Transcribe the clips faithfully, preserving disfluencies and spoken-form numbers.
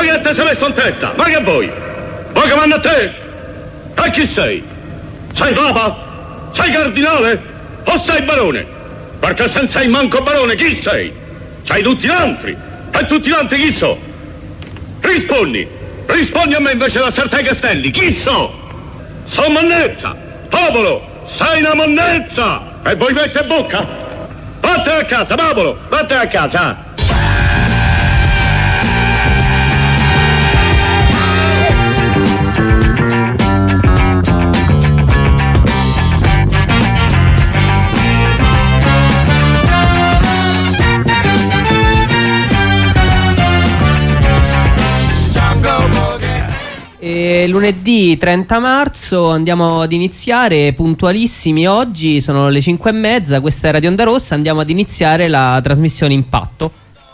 che te sei messo in testa? Ma che vuoi? Vuoi che manda a te? E chi sei? Sei papa? Sei cardinale? O sei barone? Perché se non sei manco barone, chi sei? Sei tutti gli altri. E tutti gli altri chi so? Rispondi. Rispondi a me invece da Sartè Castelli. Chi so? Sono monnezza. Popolo, sei una monnezza. E voi mette bocca? Vattene a casa, popolo. Vattene a casa. E lunedì trenta marzo andiamo ad iniziare puntualissimi oggi, sono le cinque e mezza, questa è Radio Onda Rossa, andiamo ad iniziare la trasmissione Impatto.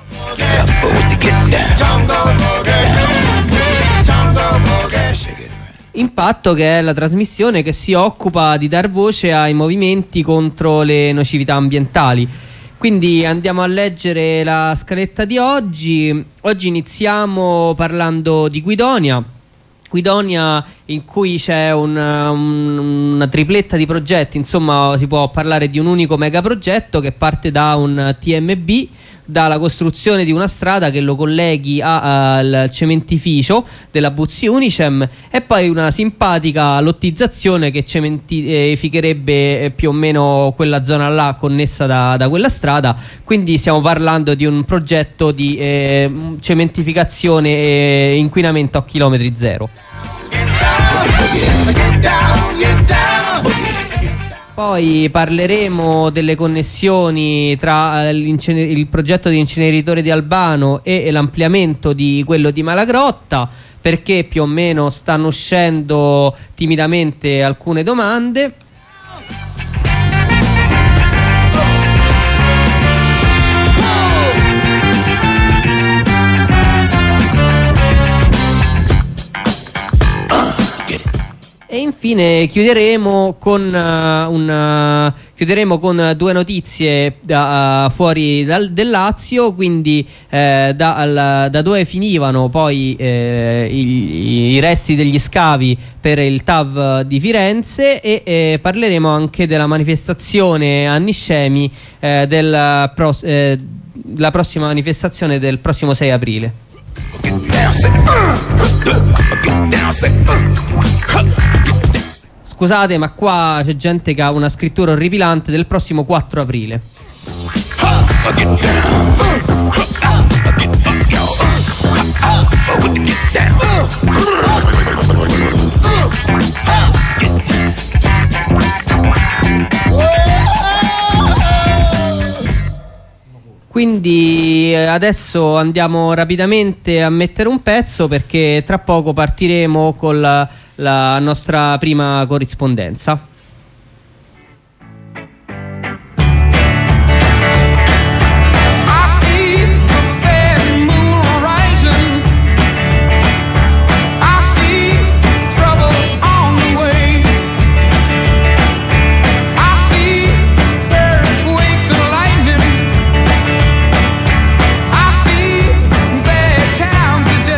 Impatto, che è la trasmissione che si occupa di dar voce ai movimenti contro le nocività ambientali. Quindi andiamo a leggere la scaletta di oggi. Oggi iniziamo parlando di Guidonia. Guidonia, in cui c'è un, un, una tripletta di progetti, insomma si può parlare di un unico megaprogetto che parte da un T M B, dalla costruzione di una strada che lo colleghi a, al cementificio della Buzzi Unicem e poi una simpatica lottizzazione che cementificherebbe più o meno quella zona là connessa da, da quella strada. Quindi stiamo parlando di un progetto di eh, cementificazione e inquinamento a chilometri zero. Poi parleremo delle connessioni tra il progetto di inceneritore di Albano e l'ampliamento di quello di Malagrotta, perché più o meno stanno uscendo timidamente alcune domande. E infine chiuderemo con, uh, una, chiuderemo con due notizie da, uh, fuori dal, del Lazio, quindi eh, da, al, da dove finivano poi eh, i, i resti degli scavi per il T A V di Firenze e eh, parleremo anche della manifestazione a Niscemi, eh, del pro, eh, la prossima manifestazione del prossimo sei aprile. Scusate, ma qua c'è gente che ha una scrittura orripilante del prossimo quattro aprile. Quindi adesso andiamo rapidamente a mettere un pezzo, perché tra poco partiremo con la, la nostra prima corrispondenza.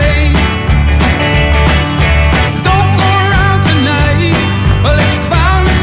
Don't go around tonight. Well, it's bound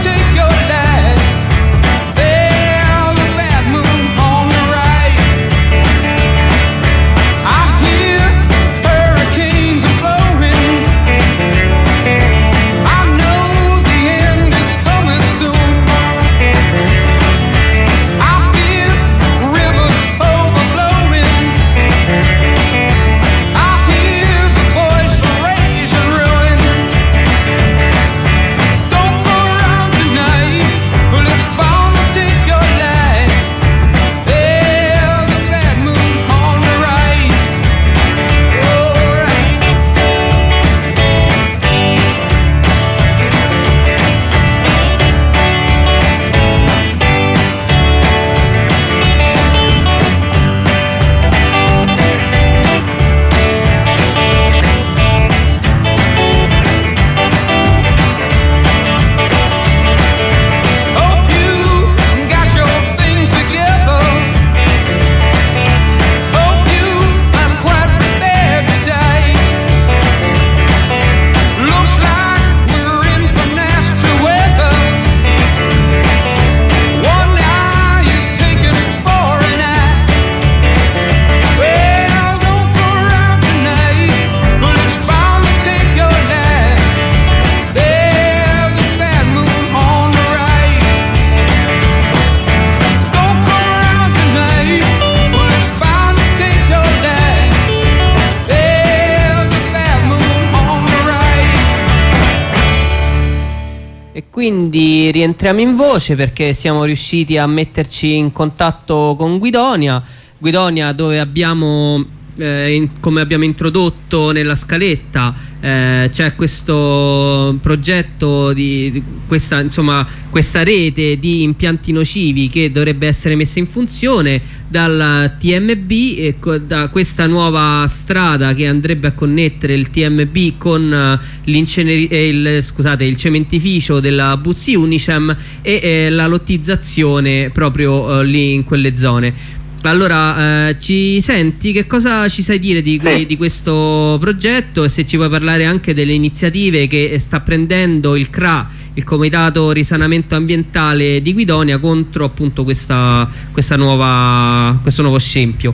quindi rientriamo in voce perché siamo riusciti a metterci in contatto con Guidonia. Guidonia, dove abbiamo, eh, in, come abbiamo introdotto nella scaletta, eh, c'è questo progetto di, di questa, insomma, questa rete di impianti nocivi che dovrebbe essere messa in funzione dal T M B, e da questa nuova strada che andrebbe a connettere il T M B con l'inceneri- eh, il, scusate, il cementificio della Buzzi Unicem e eh, la lottizzazione proprio eh, lì in quelle zone. Allora, eh, ci senti? Che cosa ci sai dire di, sì. di questo progetto, e se ci puoi parlare anche delle iniziative che sta prendendo il C R A, il Comitato Risanamento Ambientale di Guidonia, contro appunto questa, questa nuova, questo nuovo scempio.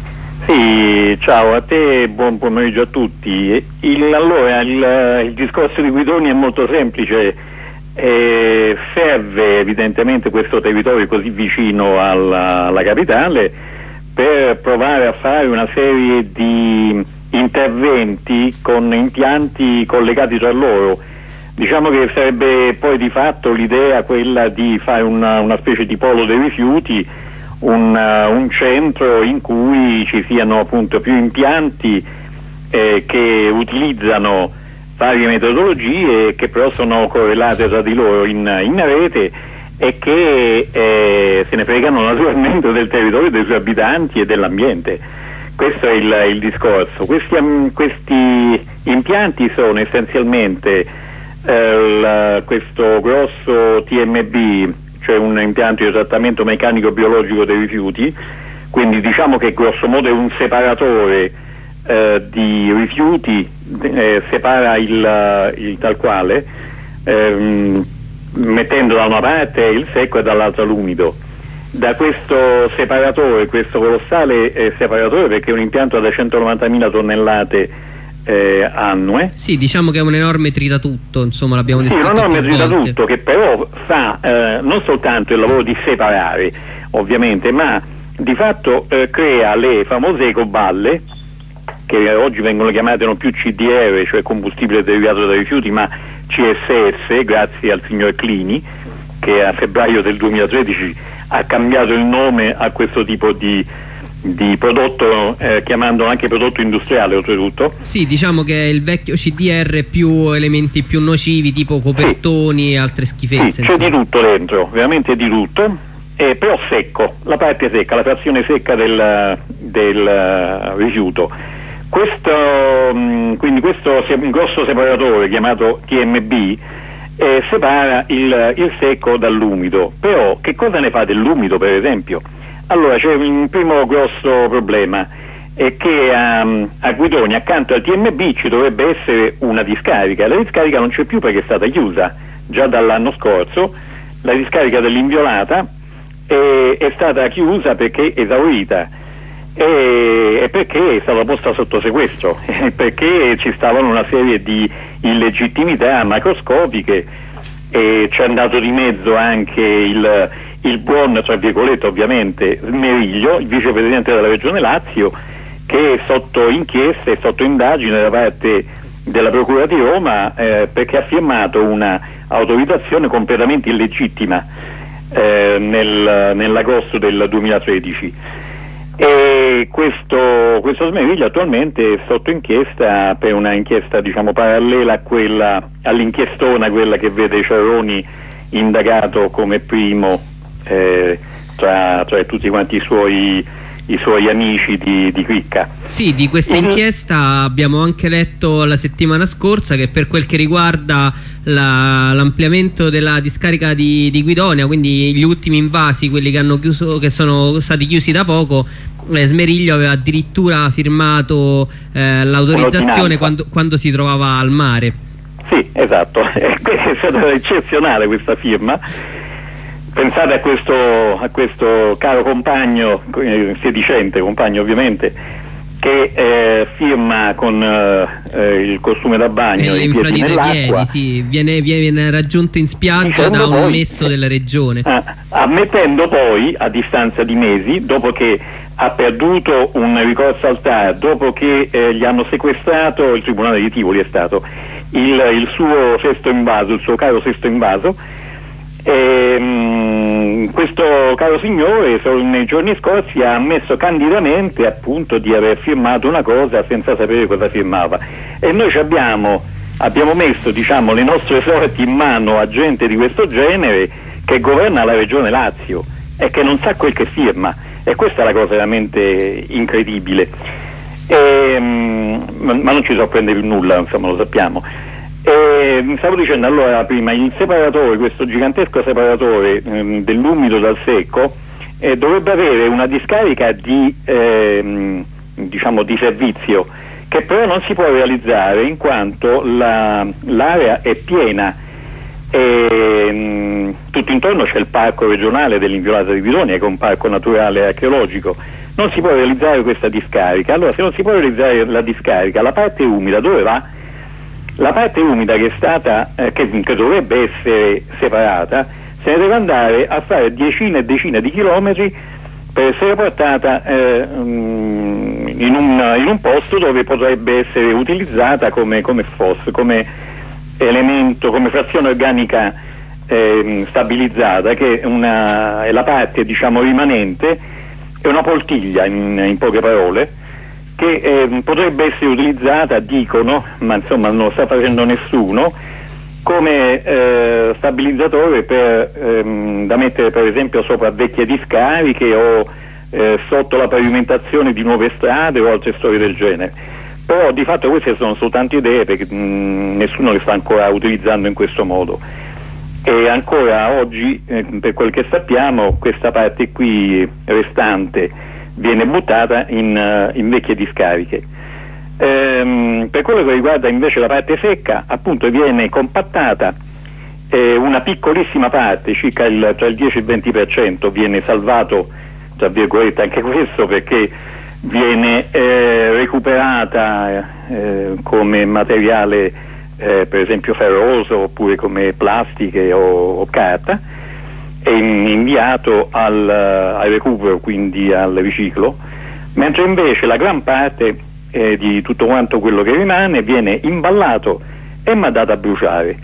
Sì, ciao a te, buon pomeriggio a tutti. Il, allora, il, il discorso di Guidonia è molto semplice. Eh, serve evidentemente questo territorio così vicino alla, alla capitale per provare a fare una serie di interventi con impianti collegati tra loro. Diciamo che sarebbe poi di fatto l'idea quella di fare una, una specie di polo dei rifiuti, un, un centro in cui ci siano appunto più impianti eh, che utilizzano varie metodologie che però sono correlate tra di loro in, in rete e che eh, se ne fregano naturalmente del territorio, dei suoi abitanti e dell'ambiente. Questo è il, il discorso. Questi, um, questi impianti sono essenzialmente eh, la, questo grosso T M B, cioè un impianto di trattamento meccanico biologico dei rifiuti, quindi diciamo che grosso modo è un separatore eh, di rifiuti, eh, separa il, il tal quale, ehm, mettendo da una parte il secco e dall'altra l'umido. Da questo separatore, questo colossale eh, separatore, perché è un impianto da centonovantamila tonnellate eh, annue. Sì, diciamo che è un enorme tritatutto, insomma, l'abbiamo descritto. Sì, un enorme più volte. tritatutto che però fa eh, non soltanto il lavoro di separare, ovviamente, ma di fatto eh, crea le famose ecoballe, che oggi vengono chiamate non più C D R, cioè combustibile derivato dai rifiuti, ma C S S, grazie al signor Clini, che a febbraio del duemilatredici ha cambiato il nome a questo tipo di, di prodotto, eh, chiamandolo anche prodotto industriale oltretutto. Sì, diciamo che è il vecchio C D R più elementi più nocivi, tipo copertoni, sì, e altre schifezze. Sì, c'è di tutto dentro, veramente di tutto, eh, però secco, la parte secca, la frazione secca del, del uh, rifiuto. Questo, mh, quindi questo se, un grosso separatore chiamato T M B eh, separa il, il secco dall'umido. Però che cosa ne fa dell'umido, per esempio? Allora c'è un primo grosso problema, è che um, a Guidonia accanto al T M B ci dovrebbe essere una discarica. La discarica non c'è più perché è stata chiusa già dall'anno scorso. La discarica dell'Inviolata è, è stata chiusa perché esaurita e, e perché è stata posta sotto sequestro, perché ci stavano una serie di illegittimità macroscopiche, e c'è andato di mezzo anche il, il buon, tra virgolette ovviamente, Smeriglio, il vicepresidente della Regione Lazio, che è sotto inchiesta e sotto indagine da parte della Procura di Roma eh, perché ha firmato una autorizzazione completamente illegittima eh, nel, nell'agosto del duemilatredici. E questo, questo Smeriglio attualmente è sotto inchiesta per una inchiesta, diciamo, parallela a quella, all'inchiestona, quella che vede Ciarroni indagato come primo eh, tra, tra tutti quanti i suoi, i suoi amici di, di Cricca. Sì, di questa inchiesta abbiamo anche letto la settimana scorsa che per quel che riguarda la, l'ampliamento della discarica di, di Guidonia, quindi gli ultimi invasi, quelli che hanno chiuso, che sono stati chiusi da poco, eh, Smeriglio aveva addirittura firmato eh, l'autorizzazione quando, quando si trovava al mare. Sì, esatto, è stata eccezionale questa firma. Pensate a questo, a questo caro compagno, eh, sedicente compagno ovviamente, che eh, firma con eh, il costume da bagno e i piedi nell'acqua, sì, viene, viene raggiunto in spiaggia da un poi, messo della regione, eh, ammettendo poi a distanza di mesi, dopo che ha perduto un ricorso al T A R, dopo che eh, gli hanno sequestrato, il tribunale di Tivoli è stato, il, il suo sesto invaso, il suo caro sesto invaso, E, mh, questo caro signore nei giorni scorsi ha ammesso candidamente appunto di aver firmato una cosa senza sapere cosa firmava, e noi ci abbiamo, abbiamo messo diciamo le nostre sorti in mano a gente di questo genere che governa la regione Lazio e che non sa quel che firma, e questa è la cosa veramente incredibile. E, mh, ma non ci sorprende più nulla, insomma, lo sappiamo. E stavo dicendo allora prima, il separatore, questo gigantesco separatore ehm, dell'umido dal secco, eh, dovrebbe avere una discarica di ehm, diciamo di servizio, che però non si può realizzare in quanto la, l'area è piena e mh, tutto intorno c'è il parco regionale dell'Inviolata di Pidonia, che è un parco naturale e archeologico. Non si può realizzare questa discarica. Allora, se non si può realizzare la discarica, la parte umida dove va? La parte umida che è stata, eh, che, che dovrebbe essere separata, se ne deve andare a fare decine e decine di chilometri per essere portata eh, in, un, in un posto dove potrebbe essere utilizzata come, come F O S, come elemento, come frazione organica eh, stabilizzata, che è, una, è la parte diciamo rimanente, è una poltiglia in, in poche parole, che eh, potrebbe essere utilizzata, dicono, ma insomma non lo sta facendo nessuno, come eh, stabilizzatore per, ehm, da mettere per esempio sopra vecchie discariche o eh, sotto la pavimentazione di nuove strade o altre storie del genere. Però di fatto queste sono soltanto idee, perché mh, nessuno le sta ancora utilizzando in questo modo, e ancora oggi eh, per quel che sappiamo questa parte qui restante viene buttata in, uh, in vecchie discariche. Ehm, per quello che riguarda invece la parte secca, appunto viene compattata eh, una piccolissima parte, circa il, tra il dieci e il venti per cento viene salvato, tra virgolette anche questo, perché viene eh, recuperata eh, come materiale eh, per esempio ferroso, oppure come plastiche o, o carta, è inviato al, al recupero, quindi al riciclo, mentre invece la gran parte eh, di tutto quanto quello che rimane viene imballato e mandato a bruciare.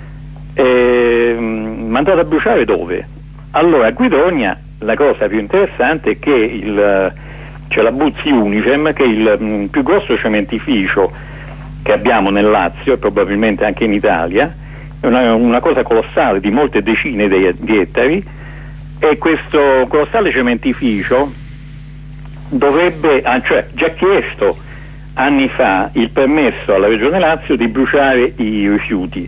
E, mandato a bruciare dove? Allora, a Guidonia la cosa più interessante è che il, c'è la Buzzi Unicem, che è il mh, più grosso cementificio che abbiamo nel Lazio e probabilmente anche in Italia. È una, una cosa colossale di molte decine di, di ettari, e questo colossale cementificio dovrebbe, ah, cioè già chiesto anni fa il permesso alla Regione Lazio di bruciare i rifiuti.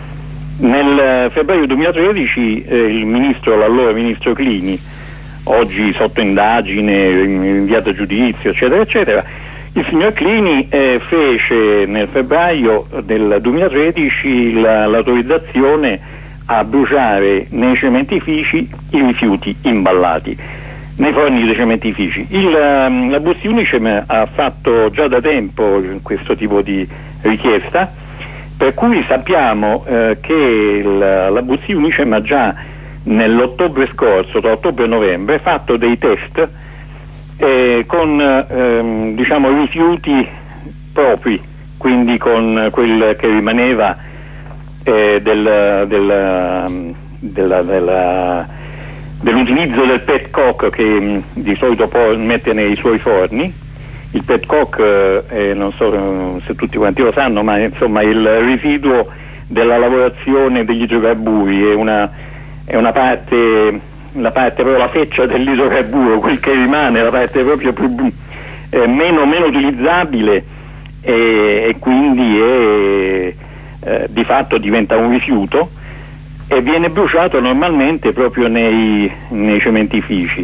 Nel febbraio duemilatredici eh, il ministro, l'allora ministro Clini, oggi sotto indagine, inviato a giudizio, eccetera, eccetera, il signor Clini eh, fece nel febbraio del duemilatredici la, l'autorizzazione a bruciare nei cementifici i rifiuti imballati, nei forni dei cementifici. Il, la Buzzi Unicem ha fatto già da tempo questo tipo di richiesta, per cui sappiamo eh, che la, la Buzzi Unicem ha già nell'ottobre scorso, tra ottobre e novembre, fatto dei test Eh, con ehm, diciamo rifiuti propri, quindi con quel che rimaneva eh, del, del, della, della, dell'utilizzo del petcoke, che mh, di solito poi mette nei suoi forni. Il petcoke, eh, non so se tutti quanti lo sanno, ma insomma il residuo della lavorazione degli idrocarburi, è una, è una parte, la parte proprio, la feccia dell'idrocarburo, quel che rimane, la parte proprio più eh, meno, meno utilizzabile, e, e quindi è, eh, di fatto diventa un rifiuto e viene bruciato normalmente proprio nei, nei cementifici.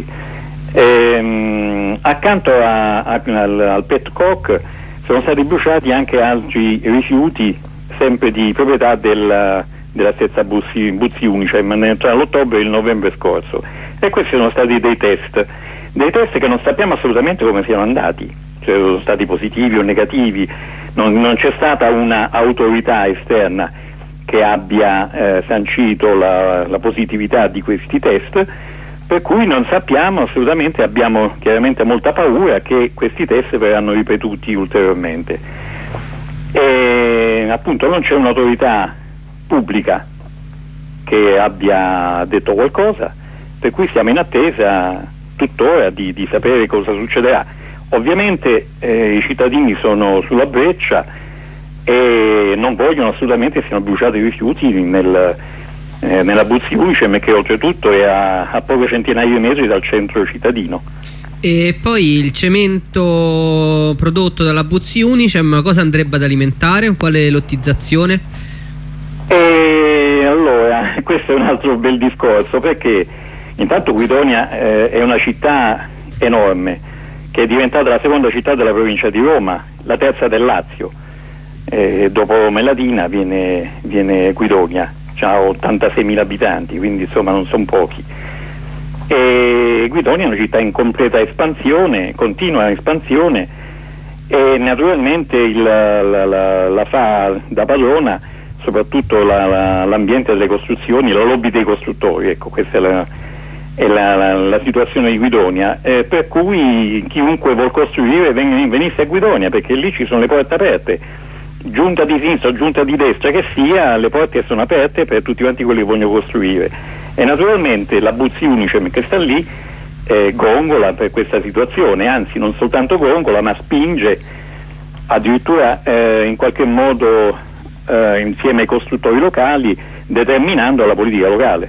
Ehm, accanto a, a, al, al petcoke sono stati bruciati anche altri rifiuti, sempre di proprietà del, della stessa Buzzi, Buzzi Unicem, tra l'ottobre e il novembre scorso, e questi sono stati dei test dei test che non sappiamo assolutamente come siano andati, cioè sono stati positivi o negativi, non, non c'è stata una autorità esterna che abbia eh, sancito la, la positività di questi test, per cui non sappiamo assolutamente, abbiamo chiaramente molta paura che questi test verranno ripetuti ulteriormente. E appunto non c'è un'autorità pubblica che abbia detto qualcosa, per cui siamo in attesa tuttora di, di sapere cosa succederà. Ovviamente eh, i cittadini sono sulla breccia e non vogliono assolutamente che siano bruciati i rifiuti nel, eh, nella Buzzi Unicem, che oltretutto è a, a poche centinaia di metri dal centro cittadino. E poi il cemento prodotto dalla Buzzi Unicem cosa andrebbe ad alimentare? Quale lottizzazione? E allora, questo è un altro bel discorso, perché intanto Guidonia eh, è una città enorme, che è diventata la seconda città della provincia di Roma, la terza del Lazio. Eh, dopo Melatina viene, viene Guidonia, ha ottantaseimila abitanti, quindi insomma non sono pochi. E Guidonia è una città in completa espansione, continua espansione, e naturalmente il, la, la, la fa da padrona soprattutto la, la, l'ambiente delle costruzioni, la lobby dei costruttori. Ecco, questa è la, è la, la, la situazione di Guidonia, eh, per cui chiunque vuol costruire ven, venisse a Guidonia, perché lì ci sono le porte aperte, giunta di sinistra o giunta di destra che sia, le porte sono aperte per tutti quanti quelli che vogliono costruire. E naturalmente la Buzzi Unicem che sta lì eh, gongola per questa situazione, anzi non soltanto gongola ma spinge addirittura eh, in qualche modo eh, insieme ai costruttori locali, determinando la politica locale.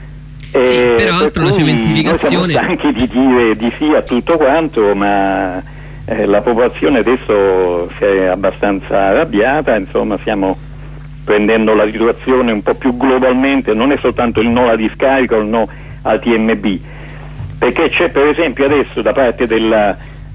E sì, peraltro per la cementificazione, noi siamo stanchi di dire di sì a tutto quanto, ma eh, la popolazione adesso si è abbastanza arrabbiata, insomma stiamo prendendo la situazione un po' più globalmente, non è soltanto il no alla discarica o il no al T M B, perché c'è per esempio adesso da parte della,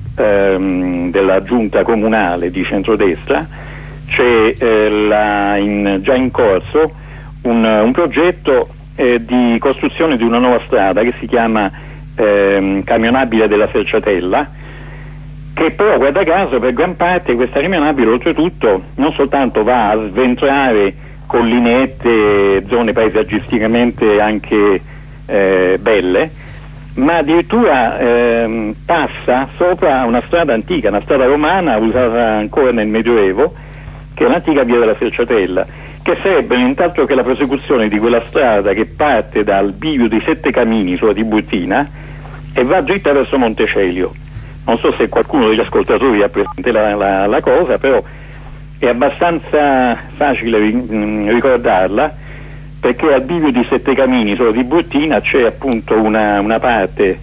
ehm, della giunta comunale di centrodestra c'è eh, la, in, già in corso un, un progetto eh, di costruzione di una nuova strada che si chiama ehm, Camionabile della Selciatella, che però guarda caso per gran parte questa camionabile oltretutto non soltanto va a sventrare collinette, zone paesaggisticamente anche eh, belle, ma addirittura ehm, passa sopra una strada antica, una strada romana usata ancora nel Medioevo, che è l'antica via della Selciatella, che sarebbe nient'altro che la prosecuzione di quella strada che parte dal bivio dei Sette Camini sulla Tiburtina e va dritta verso Montecelio. Non so se qualcuno degli ascoltatori ha presente la, la, la cosa, però è abbastanza facile ricordarla, perché al bivio di Sette Camini sulla Tiburtina c'è appunto una, una parte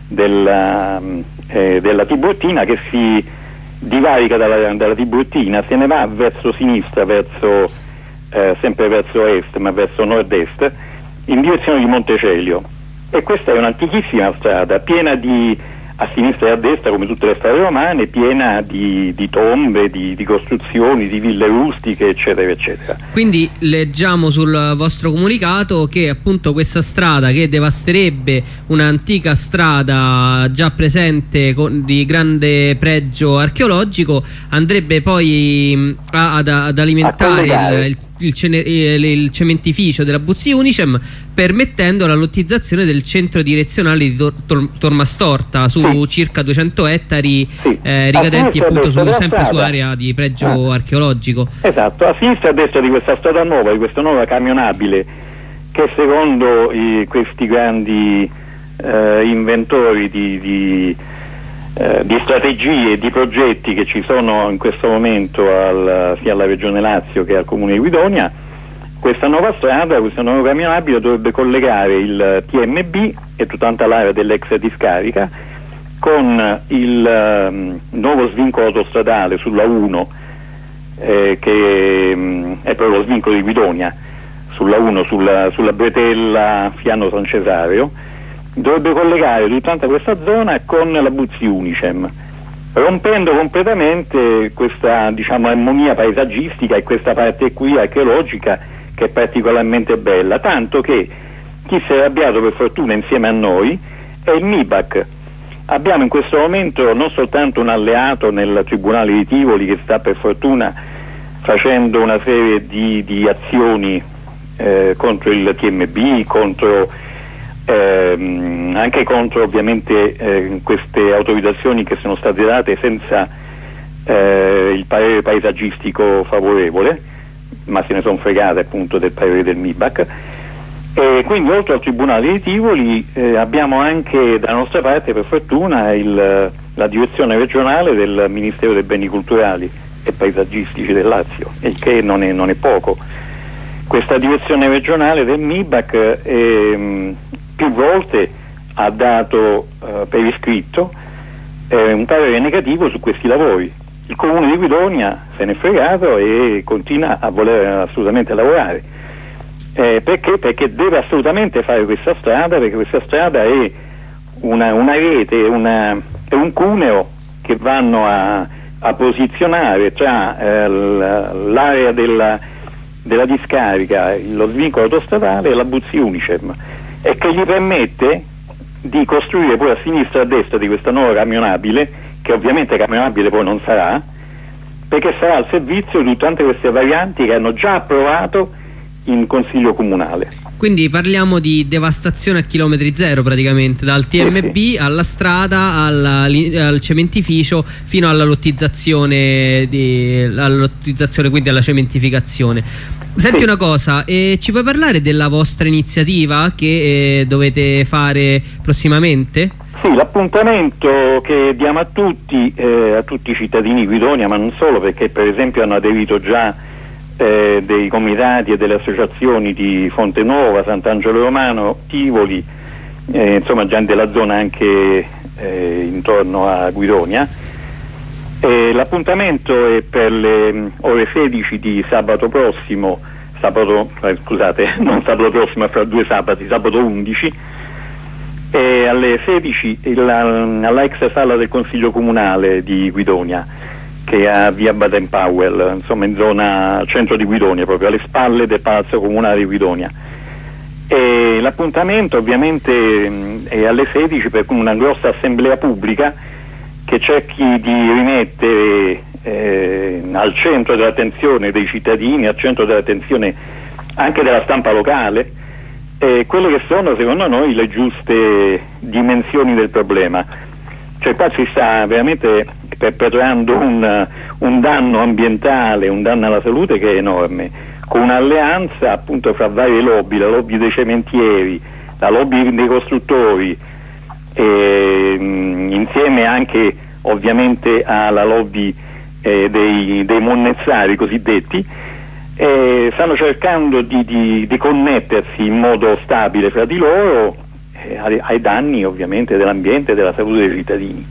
della, eh, della Tiburtina che si divarica dalla, dalla Tiburtina, se ne va verso sinistra, verso, eh, sempre verso est, ma verso nord-est, in direzione di Montecelio. E questa è un'antichissima strada, piena di, a sinistra e a destra, come tutte le strade romane, piena di, di tombe, di, di costruzioni, di ville rustiche, eccetera, eccetera. Quindi leggiamo sul vostro comunicato che appunto questa strada, che devasterebbe un'antica strada già presente con, di grande pregio archeologico, andrebbe poi a, ad, ad alimentare il, il Il, cene, il, il cementificio della Buzzi Unicem, permettendo la lottizzazione del centro direzionale di Tor, Tor, Tormastorta su sì. circa duecento ettari, sì. eh, ricadenti appunto su, sempre su area di pregio ah. archeologico. Esatto, a sinistra e a destra di questa strada nuova, di questa nuova camionabile, che secondo i, questi grandi eh, inventori di, di Eh, di strategie e di progetti che ci sono in questo momento al, sia alla Regione Lazio che al Comune di Guidonia, questa nuova strada, questa nuova camionabile dovrebbe collegare il T M B e tutta l'area dell'ex discarica con il um, nuovo svincolo autostradale sulla uno, eh, che um, è proprio lo svincolo di Guidonia, sulla uno, sulla, sulla Bretella Fiano San Cesario. Dovrebbe collegare tutta questa zona con la Buzzi Unicem, rompendo completamente questa, diciamo, armonia paesaggistica e questa parte qui archeologica che è particolarmente bella, tanto che chi si è arrabbiato per fortuna insieme a noi è il MIBAC. Abbiamo in questo momento non soltanto un alleato nel Tribunale di Tivoli che sta per fortuna facendo una serie di, di azioni eh, contro il T M B, contro Eh, anche contro ovviamente eh, queste autorizzazioni che sono state date senza eh, il parere paesaggistico favorevole, ma se ne sono fregate appunto del parere del MIBAC, E quindi oltre al Tribunale di Tivoli eh, abbiamo anche dalla nostra parte, per fortuna, il, la direzione regionale del Ministero dei Beni Culturali e Paesaggistici del Lazio, il che non è, non è poco. Questa direzione regionale del M I B A C eh, più volte ha dato eh, per iscritto eh, un parere negativo su questi lavori. Il Comune di Guidonia se n'è fregato e continua a voler assolutamente lavorare. Eh, perché? Perché deve assolutamente fare questa strada, perché questa strada è una, una rete, una, è un cuneo che vanno a, a posizionare tra eh, l'area della, della discarica, lo svincolo autostradale e la Buzzi Unicem, e che gli permette di costruire poi a sinistra e a destra di questa nuova camionabile, che ovviamente camionabile poi non sarà, perché sarà al servizio di tutte queste varianti che hanno già approvato in Consiglio Comunale. Quindi parliamo di devastazione a chilometri zero praticamente, dal T M B sì, sì. alla strada, alla, al cementificio, fino alla lottizzazione, di, alla lottizzazione, quindi alla cementificazione. Senti sì. una cosa, eh, ci puoi parlare della vostra iniziativa che eh, dovete fare prossimamente? Sì, l'appuntamento che diamo a tutti, eh, a tutti i cittadini di Guidonia, ma non solo, perché per esempio hanno aderito già Eh, dei comitati e delle associazioni di Fonte Nuova, Sant'Angelo Romano, Tivoli, eh, insomma già della zona anche eh, intorno a Guidonia. Eh, l'appuntamento è per le ore sedici di sabato prossimo, sabato, eh, scusate, non sabato prossimo, ma fra due sabati, sabato undici, e alle sedici alla ex sala del Consiglio Comunale di Guidonia, che è a via Baden Powell, insomma in zona centro di Guidonia, proprio alle spalle del Palazzo Comunale di Guidonia. E l'appuntamento ovviamente mh, è alle sedici per una grossa assemblea pubblica che cerchi di rimettere eh, al centro dell'attenzione dei cittadini, al centro dell'attenzione anche della stampa locale, eh, quelle che sono secondo noi le giuste dimensioni del problema. Cioè qua si sta veramente perpetrando un, un danno ambientale, un danno alla salute che è enorme, con un'alleanza appunto fra varie lobby, la lobby dei cementieri, la lobby dei costruttori, e, mh, insieme anche ovviamente alla lobby eh, dei, dei monnezzari cosiddetti, eh, stanno cercando di, di, di connettersi in modo stabile fra di loro, eh, ai, ai danni ovviamente dell'ambiente e della salute dei cittadini.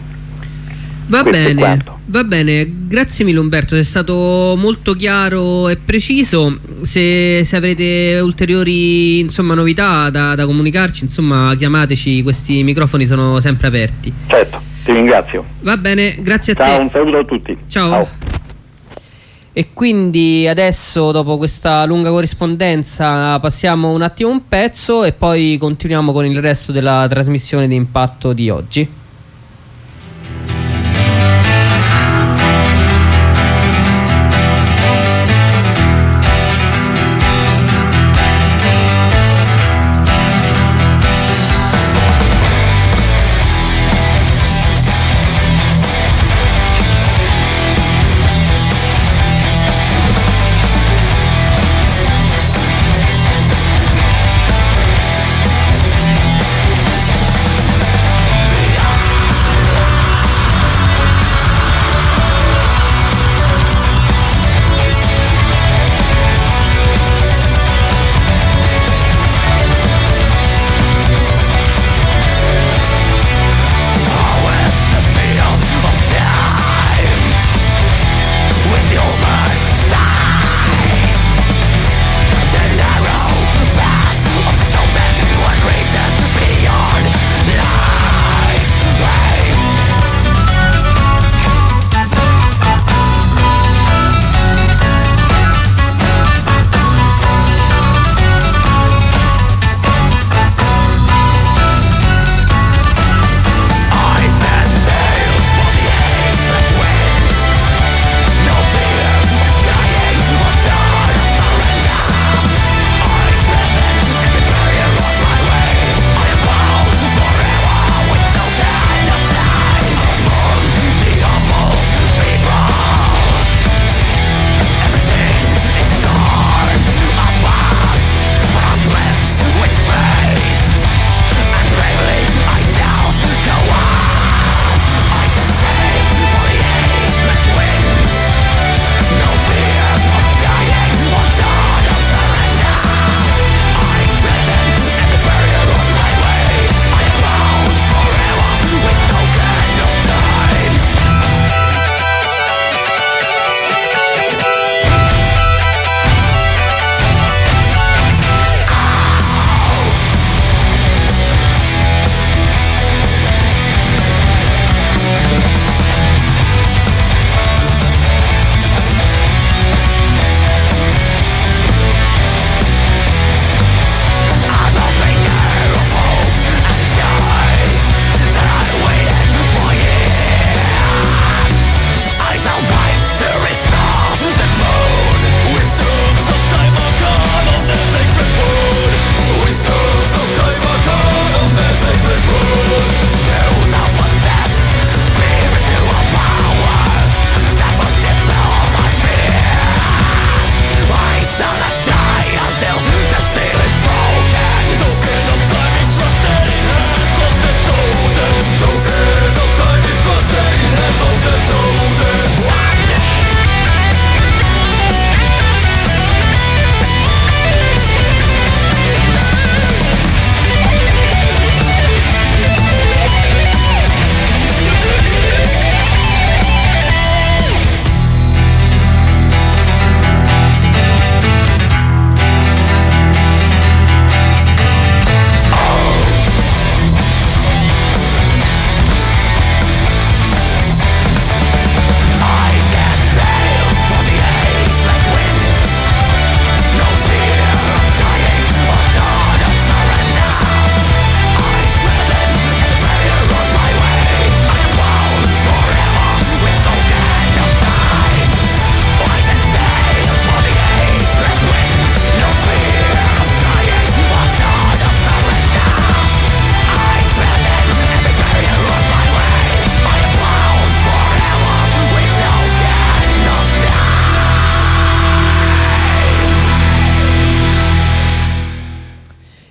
Va bene, va bene, grazie mille Umberto, sei stato molto chiaro e preciso. Se, se avrete ulteriori insomma novità da, da comunicarci, insomma chiamateci, questi microfoni sono sempre aperti. Certo, ti ringrazio. Va bene, grazie a Ciao, te. Ciao, un saluto a tutti. Ciao. Ciao. E quindi adesso, dopo questa lunga corrispondenza, passiamo un attimo un pezzo e poi continuiamo con il resto della trasmissione di Impatto di oggi. We are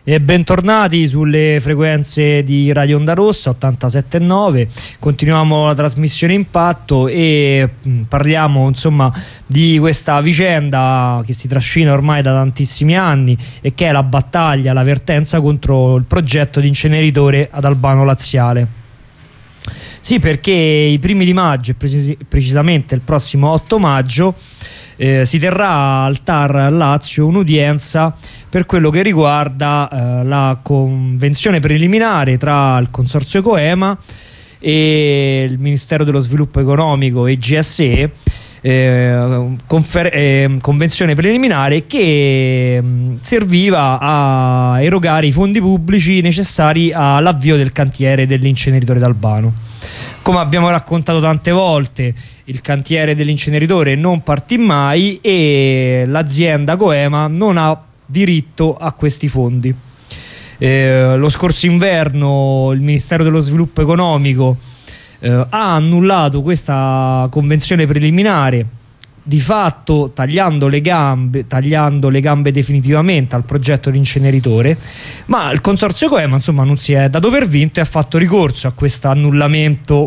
E bentornati sulle frequenze di Radio Onda Rossa ottantasette virgola nove. Continuiamo la trasmissione Impatto e mh, parliamo insomma di questa vicenda che si trascina ormai da tantissimi anni e che è la battaglia, la vertenza contro il progetto di inceneritore ad Albano Laziale. Sì, perché i primi di maggio e precis- precisamente il prossimo otto maggio Eh, si terrà al T A R Lazio un'udienza per quello che riguarda eh, la convenzione preliminare tra il Consorzio Coema e il Ministero dello Sviluppo Economico e G S E, eh, confer- eh, convenzione preliminare che mh, serviva a erogare i fondi pubblici necessari all'avvio del cantiere dell'inceneritore d'Albano. Come abbiamo raccontato tante volte, il cantiere dell'inceneritore non partì mai e l'azienda Coema non ha diritto a questi fondi. Eh, lo scorso inverno il Ministero dello Sviluppo Economico eh, ha annullato questa convenzione preliminare, di fatto tagliando le gambe, tagliando le gambe definitivamente al progetto di inceneritore, ma il Consorzio Coema insomma non si è dato per vinto e ha fatto ricorso a questo annullamento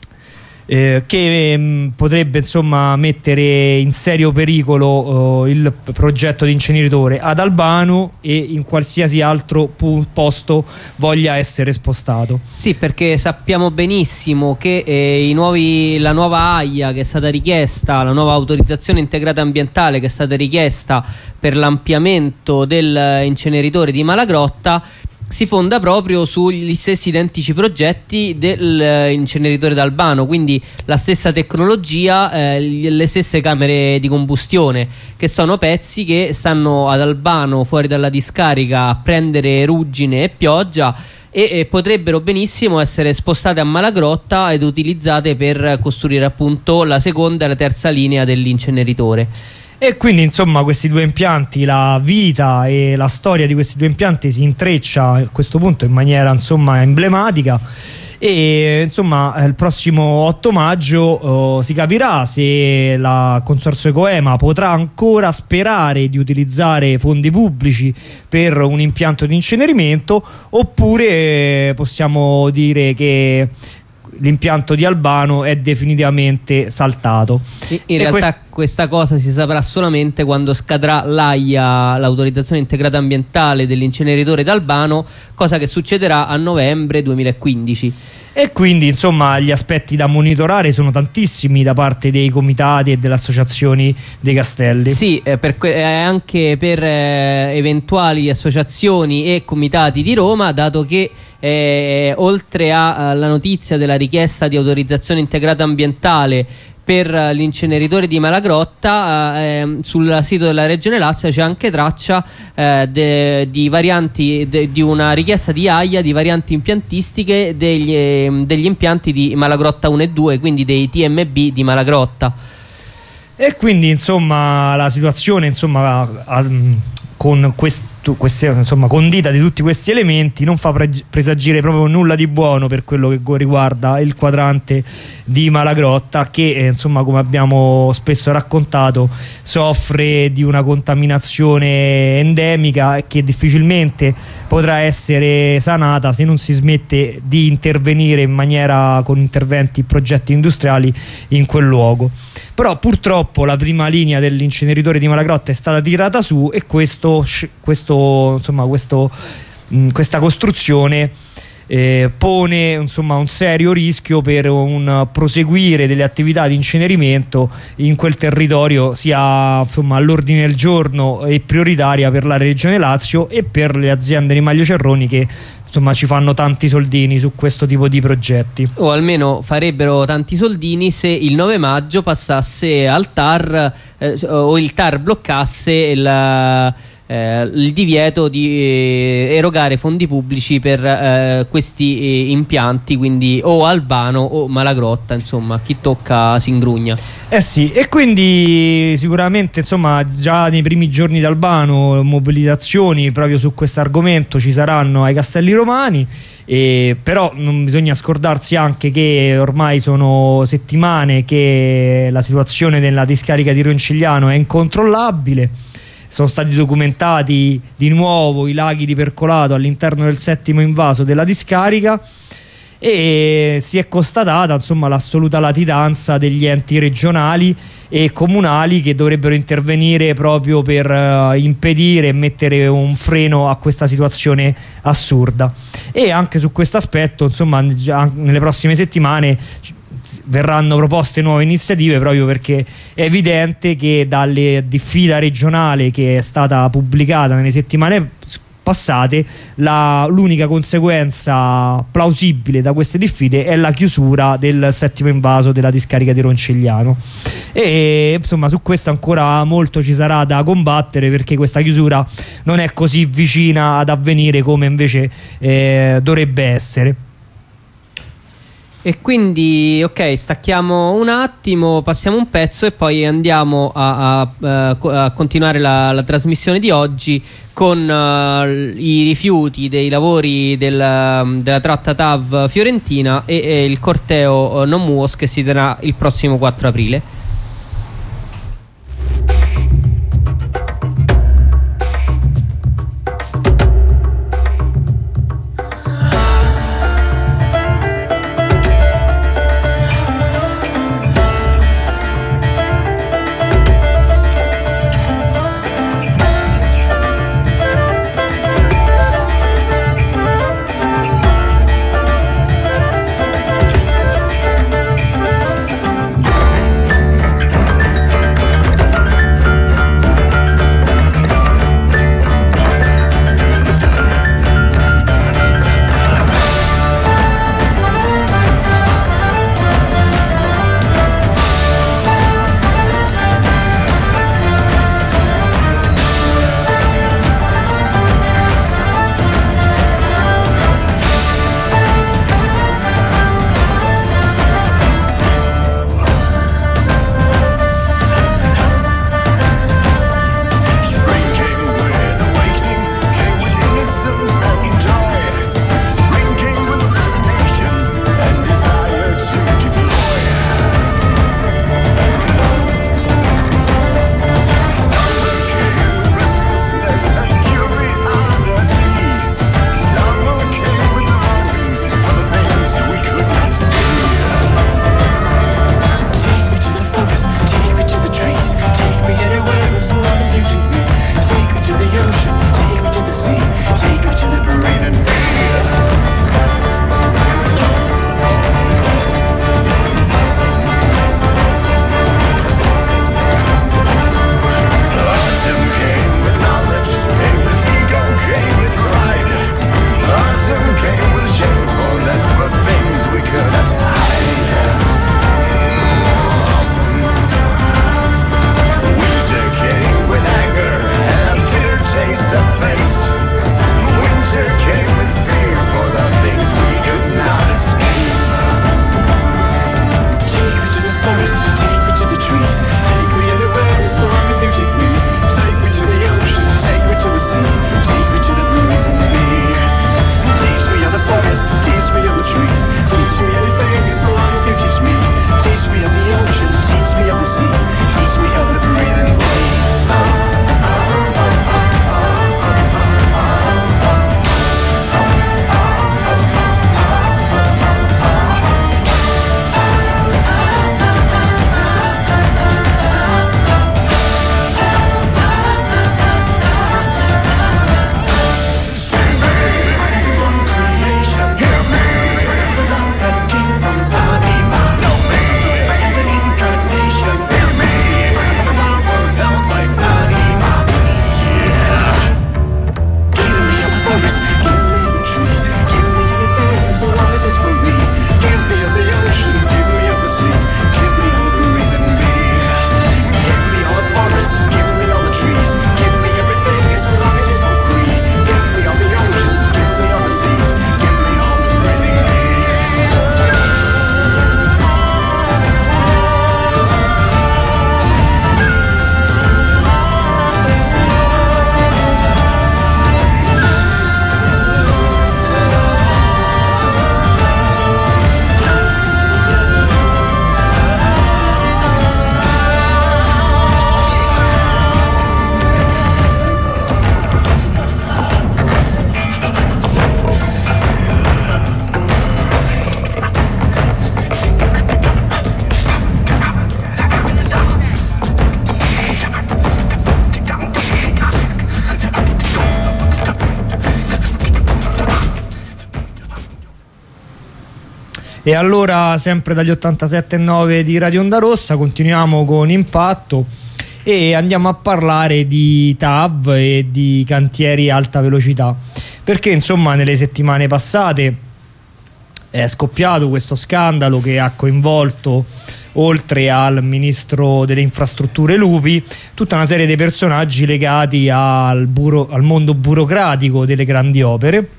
eh, che mh, potrebbe insomma mettere in serio pericolo eh, il progetto di inceneritore ad Albano e in qualsiasi altro pu- posto voglia essere spostato. Sì, perché sappiamo benissimo che eh, i nuovi, la nuova A I A che è stata richiesta, la nuova autorizzazione integrata ambientale che è stata richiesta per l'ampliamento del inceneritore di Malagrotta si fonda proprio sugli stessi identici progetti dell'inceneritore d'Albano, quindi la stessa tecnologia, eh, le stesse camere di combustione, che sono pezzi che stanno ad Albano fuori dalla discarica a prendere ruggine e pioggia e, e potrebbero benissimo essere spostate a Malagrotta ed utilizzate per costruire appunto la seconda e la terza linea dell'inceneritore. E quindi insomma questi due impianti, la vita e la storia di questi due impianti si intreccia a questo punto in maniera insomma emblematica e insomma il prossimo otto maggio oh, si capirà se la Consorzio Coema potrà ancora sperare di utilizzare fondi pubblici per un impianto di incenerimento oppure possiamo dire che l'impianto di Albano è definitivamente saltato. In, in realtà quest- questa cosa si saprà solamente quando scadrà l'A I A, l'autorizzazione integrata ambientale dell'inceneritore d'Albano, cosa che succederà a novembre duemilaquindici. E quindi insomma gli aspetti da monitorare sono tantissimi da parte dei comitati e delle associazioni dei castelli. Sì, eh, per que- eh, anche per eh, eventuali associazioni e comitati di Roma, dato che eh, oltre alla notizia della richiesta di autorizzazione integrata ambientale per l'inceneritore di Malagrotta, eh, sul sito della Regione Lazio c'è anche traccia eh, de, di varianti de, di una richiesta di A I A di varianti impiantistiche degli, eh, degli impianti di Malagrotta uno e due, quindi dei T M B di Malagrotta. E quindi insomma la situazione insomma a, con questo Queste, insomma, condita di tutti questi elementi non fa pre- presagire proprio nulla di buono per quello che riguarda il quadrante di Malagrotta che eh, insomma come abbiamo spesso raccontato soffre di una contaminazione endemica e che difficilmente potrà essere sanata se non si smette di intervenire in maniera con interventi, progetti industriali in quel luogo. Però purtroppo la prima linea dell'inceneritore di Malagrotta è stata tirata su e questo, questo insomma questo, mh, questa costruzione eh, pone insomma un serio rischio per un proseguire delle attività di incenerimento in quel territorio, sia insomma all'ordine del giorno e prioritaria per la Regione Lazio e per le aziende di Maglio Cerroni che insomma ci fanno tanti soldini su questo tipo di progetti, o almeno farebbero tanti soldini se il nove maggio passasse al T A R eh, o il T A R bloccasse il Eh, il divieto di eh, erogare fondi pubblici per eh, questi eh, impianti, quindi o Albano o Malagrotta, insomma chi tocca si ingrugna. Eh sì, e quindi sicuramente insomma già nei primi giorni d'Albano mobilitazioni proprio su questo argomento ci saranno ai Castelli Romani. Eh, però non bisogna scordarsi anche che ormai sono settimane che la situazione nella discarica di Roncigliano è incontrollabile. sono stati documentati di nuovo i laghi di percolato all'interno del settimo invaso della discarica, e si è constatata insomma l'assoluta latitanza degli enti regionali e comunali che dovrebbero intervenire proprio per uh, impedire e mettere un freno a questa situazione assurda. E anche su questo aspetto insomma nelle prossime settimane verranno proposte nuove iniziative, proprio perché è evidente che dalle diffida regionale che è stata pubblicata nelle settimane passate l'unica conseguenza plausibile da queste diffide è la chiusura del settimo invaso della discarica di Roncegliano, e insomma su questo ancora molto ci sarà da combattere, perché questa chiusura non è così vicina ad avvenire come invece eh, dovrebbe essere. E quindi ok, stacchiamo un attimo, passiamo un pezzo e poi andiamo a, a, a continuare la, la trasmissione di oggi con uh, i rifiuti dei lavori del, della tratta T A V fiorentina e, e il corteo uh, Non Muos che si terrà il prossimo quattro aprile. E allora, sempre dagli ottantasette virgola nove di Radio Onda Rossa, continuiamo con Impatto e andiamo a parlare di T A V e di cantieri alta velocità, perché insomma nelle settimane passate è scoppiato questo scandalo che ha coinvolto, oltre al ministro delle infrastrutture Lupi, tutta una serie di personaggi legati al, buro, al mondo burocratico delle grandi opere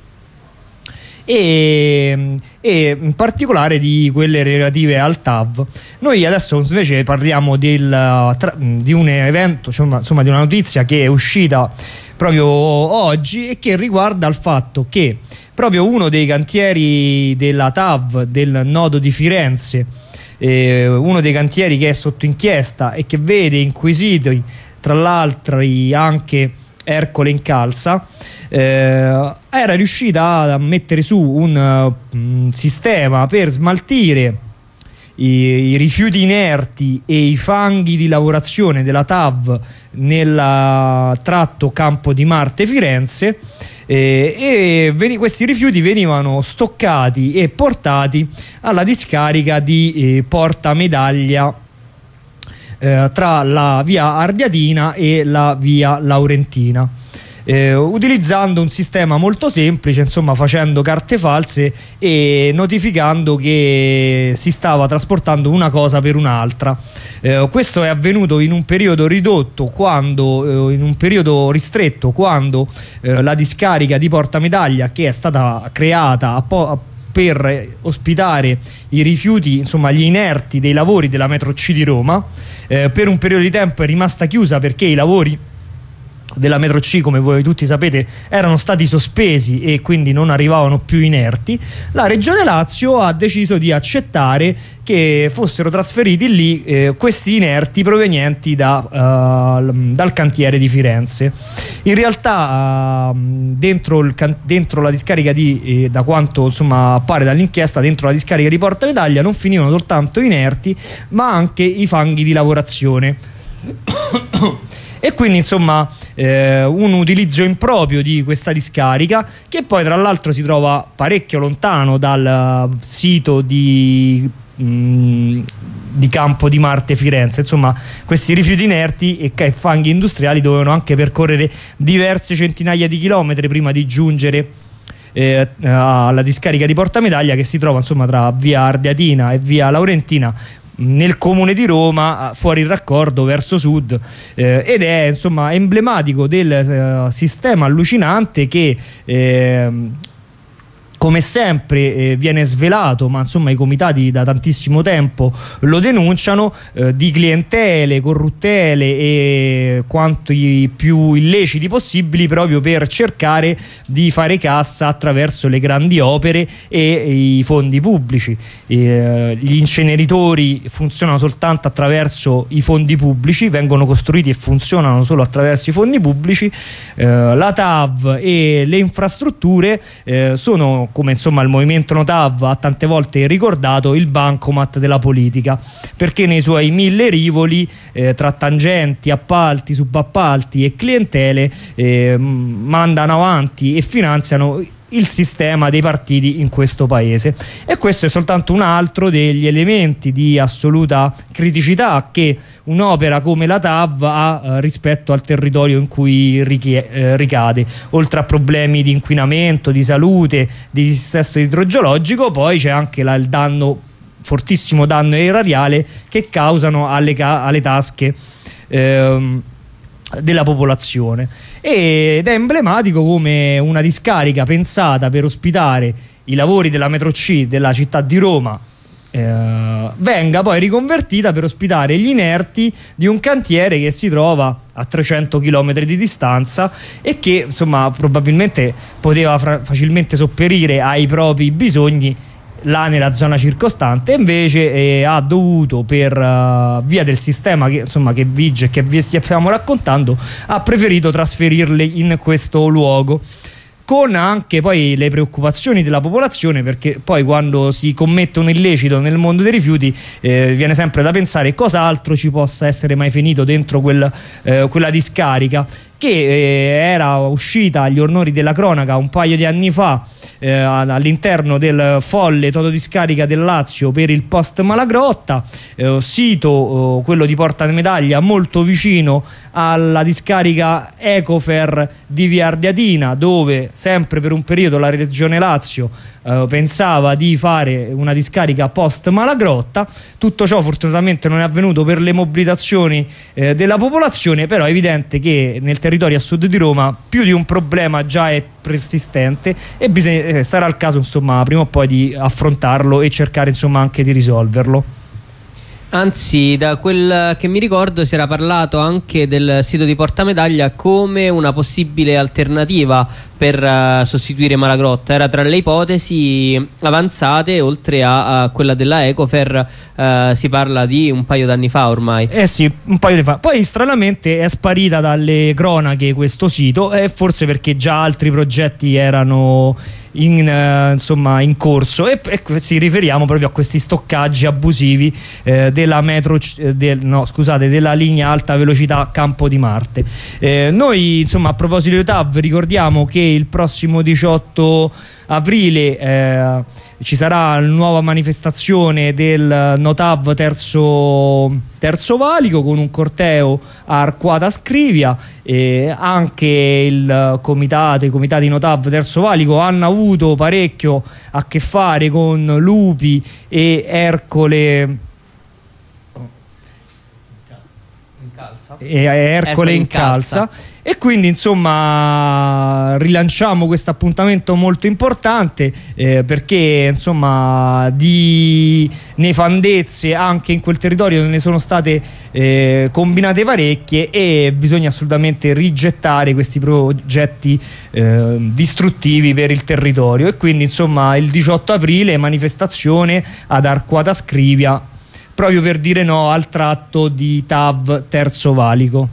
e, e in particolare di quelle relative al T A V. Noi adesso invece parliamo del, tra, di un evento, insomma, insomma di una notizia che è uscita proprio oggi e che riguarda il fatto che proprio uno dei cantieri della T A V del nodo di Firenze, eh, uno dei cantieri che è sotto inchiesta e che vede inquisiti tra l'altro anche Ercole Incalza, eh, era riuscita a mettere su un, un sistema per smaltire i, i rifiuti inerti e i fanghi di lavorazione della T A V nel tratto Campo di Marte Firenze, eh, e veni, questi rifiuti venivano stoccati e portati alla discarica di eh, Porta Medaglia, eh, tra la via Ardiatina e la via Laurentina, eh, utilizzando un sistema molto semplice, insomma facendo carte false e notificando che si stava trasportando una cosa per un'altra. Eh, questo è avvenuto in un periodo ridotto, quando eh, in un periodo ristretto, quando eh, la discarica di Porta Medaglia, che è stata creata a po- a per ospitare i rifiuti, insomma gli inerti dei lavori della metro C di Roma, eh, per un periodo di tempo è rimasta chiusa perché i lavori della metro C, come voi tutti sapete, erano stati sospesi e quindi non arrivavano più inerti. La Regione Lazio ha deciso di accettare che fossero trasferiti lì eh, questi inerti provenienti da, uh, dal cantiere di Firenze. In realtà uh, dentro, il can- dentro la discarica di, eh, da quanto insomma appare dall'inchiesta, dentro la discarica di Porta Medaglia non finivano soltanto inerti, ma anche i fanghi di lavorazione. E quindi insomma eh, un utilizzo improprio di questa discarica, che poi tra l'altro si trova parecchio lontano dal sito di, mh, di Campo di Marte Firenze. Insomma, questi rifiuti inerti e fanghi industriali dovevano anche percorrere diverse centinaia di chilometri prima di giungere eh, alla discarica di Porta Medaglia, che si trova insomma tra via Ardiatina e via Laurentina, nel comune di Roma, fuori il raccordo verso sud, eh, ed è insomma emblematico del eh, sistema allucinante che eh, come sempre eh, viene svelato, ma insomma i comitati da tantissimo tempo lo denunciano, eh, di clientele, corruttele e quanti più illeciti possibili, proprio per cercare di fare cassa attraverso le grandi opere e i fondi pubblici. Eh, gli inceneritori funzionano soltanto attraverso i fondi pubblici, vengono costruiti e funzionano solo attraverso i fondi pubblici. Eh, la T A V e le infrastrutture eh, sono, come insomma il movimento No T A V ha tante volte ricordato, il bancomat della politica, perché nei suoi mille rivoli eh, tra tangenti, appalti, subappalti e clientele eh, mandano avanti e finanziano il sistema dei partiti in questo paese. E questo è soltanto un altro degli elementi di assoluta criticità che un'opera come la T A V ha eh, rispetto al territorio in cui richie- eh, ricade. Oltre a problemi di inquinamento, di salute, di dissesto idrogeologico, poi c'è anche la, il danno, fortissimo danno erariale che causano alle, ca- alle tasche ehm, della popolazione. Ed è emblematico come una discarica pensata per ospitare i lavori della metro C della città di Roma eh, venga poi riconvertita per ospitare gli inerti di un cantiere che si trova a trecento chilometri di distanza e che insomma probabilmente poteva fra- facilmente sopperire ai propri bisogni là nella zona circostante, e invece eh, ha dovuto, per uh, via del sistema che insomma che vige e che vi stiamo raccontando, ha preferito trasferirle in questo luogo, con anche poi le preoccupazioni della popolazione, perché poi quando si commette un illecito nel mondo dei rifiuti eh, viene sempre da pensare cosa altro ci possa essere mai finito dentro quel, eh, quella discarica, che eh, era uscita agli onori della cronaca un paio di anni fa eh, all'interno del folle Totodiscarica del Lazio per il post Malagrotta, eh, sito eh, quello di Porta Medaglia molto vicino alla discarica Ecofer di Via Ardiatina, dove sempre per un periodo la Regione Lazio eh, pensava di fare una discarica post Malagrotta. Tutto ciò fortunatamente non è avvenuto per le mobilitazioni eh, della popolazione, però è evidente che nel territorio a sud di Roma più di un problema già è persistente e bisogna, eh, sarà il caso insomma prima o poi di affrontarlo e cercare insomma anche di risolverlo. Anzi, da quel che mi ricordo si era parlato anche del sito di Porta Medaglia come una possibile alternativa per uh, sostituire Malagrotta. Era tra le ipotesi avanzate, oltre a, a quella della Ecofer. Uh, si parla di un paio d'anni fa ormai. Eh sì, un paio di fa. Poi stranamente è sparita dalle cronache questo sito, e forse perché già altri progetti erano in, uh, insomma, in corso, e, e ci riferiamo proprio a questi stoccaggi abusivi eh, della metro eh, del, no, scusate, della linea alta velocità Campo di Marte. Eh, noi insomma, a proposito di T A V, ricordiamo che il prossimo diciotto aprile eh, ci sarà la nuova manifestazione del No T A V terzo, terzo valico, con un corteo a Arquata Scrivia. E anche il comitato, i comitati No T A V terzo valico hanno avuto parecchio a che fare con Lupi e Ercole e Ercole in calza, e quindi insomma rilanciamo questo appuntamento molto importante eh, perché insomma di nefandezze anche in quel territorio ne sono state eh, combinate parecchie, e bisogna assolutamente rigettare questi progetti eh, distruttivi per il territorio. E quindi insomma il diciotto aprile manifestazione ad Arquata Scrivia, proprio per dire no al tratto di T A V terzo valico.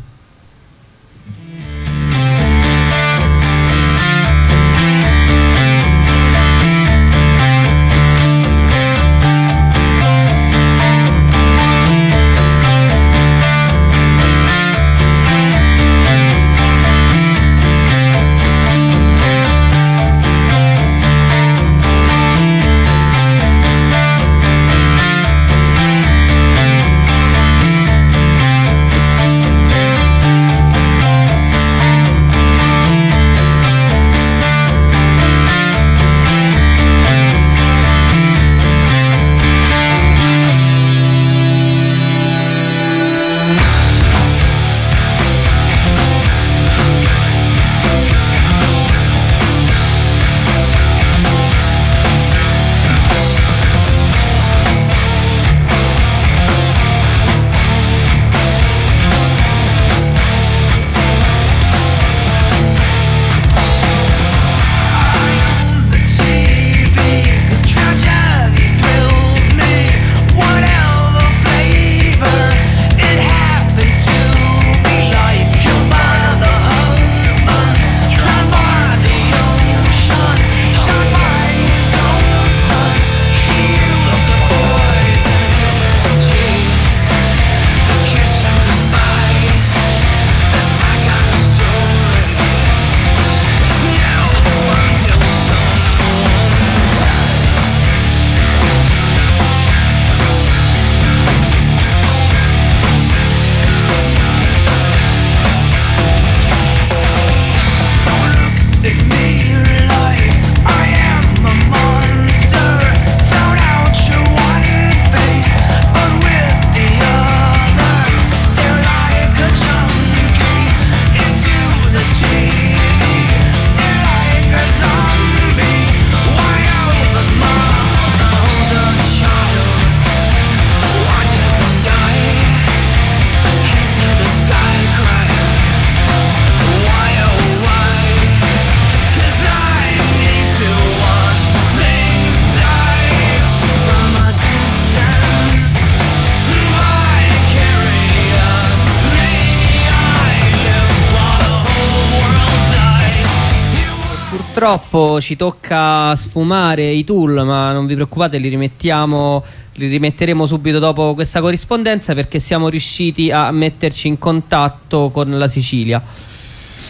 Purtroppo ci tocca sfumare i Tool, ma non vi preoccupate, li rimettiamo, li rimetteremo subito dopo questa corrispondenza, perché siamo riusciti a metterci in contatto con la Sicilia.